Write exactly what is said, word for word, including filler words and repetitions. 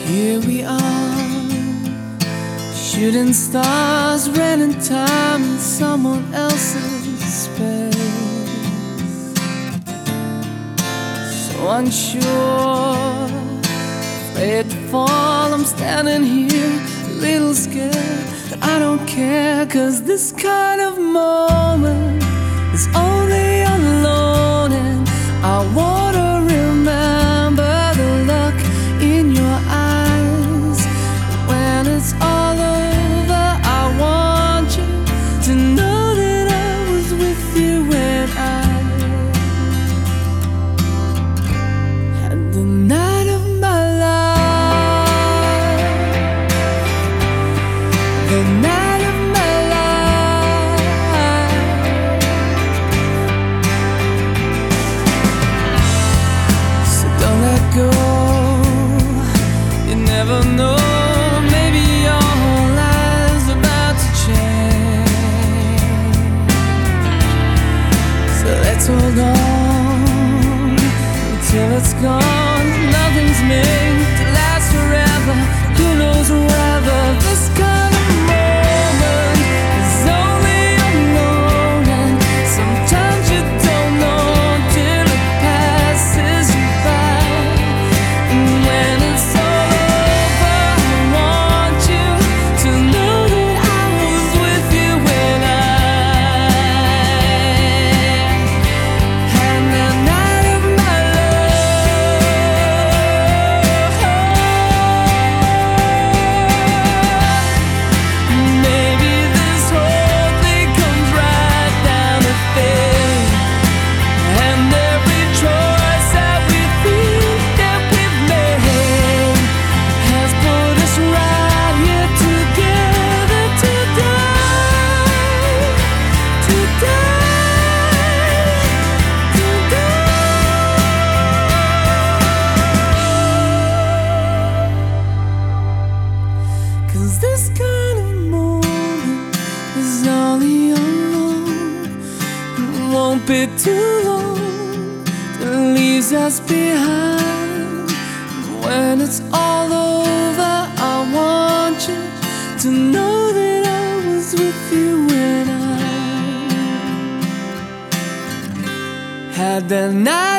Here we are, shooting stars, renting time in someone else's space. So unsure, afraid to fall, I'm standing here, a little scared, but I don't care, 'cause this kind of moment is only alone. And I wanna remember the look in your eyes. When it's all over, I want you to know that I was with you when I had the night of my life. The night of my life. So don't let go. You never know. Maybe your whole life's about to change. So let's hold on until it's gone. Nothing's made to last forever. Who knows whether this kind of moment is only alone. And sometimes you don't know till it passes you by. And when it's all over, I want you to know that I was with you when I had the night of my love. Maybe this whole thing comes right down to fate, and every choice that we think that we've made has put us right here together today, today, today. 'Cause this kind of moment is only alone. It won't be too long till it leaves us behind. When it's all over, I want you to know that I was with you when I had the night